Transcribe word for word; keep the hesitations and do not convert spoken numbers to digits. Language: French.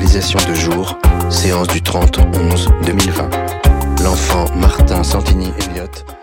Localisation de jour, séance du trente onze deux mille vingt. L'enfant Martin Santini Elliott